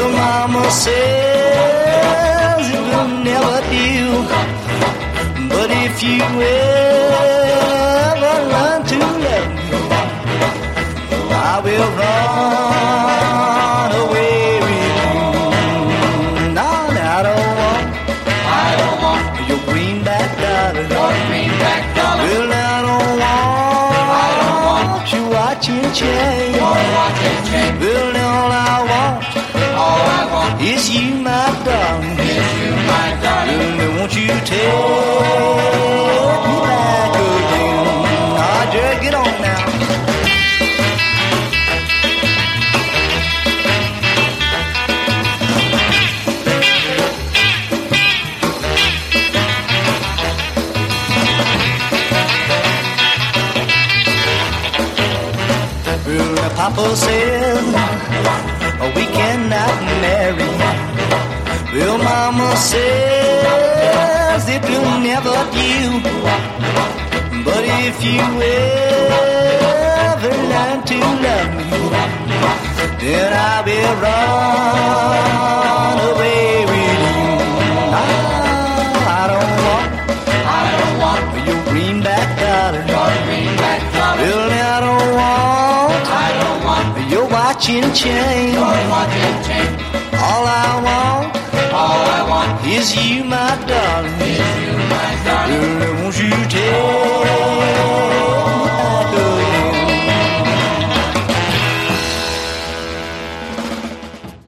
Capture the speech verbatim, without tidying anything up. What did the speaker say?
Well, mama says it will never do, but if you ever learn to love me, I will run away with you. No, I don't want, I don't want your greenback dollar. your greenback dollar. Well, I don't want, I don't want your watch and chain. your watch and chain. Well, all I want All I want is you, my darling. is you, my darling. Well, won't you take me back again? Ah, Jerry, get on now. Well, Papa said we cannot marry. Well, Mama says it will never do, but if you ever learn to love me, then I will run away with you. Ah, I don't want, I don't want your greenback dollar. your greenback dollar. Well, I don't want I don't want your watch and chain. your watch and chain. All I want All I want is you, my darling. is you, my darling.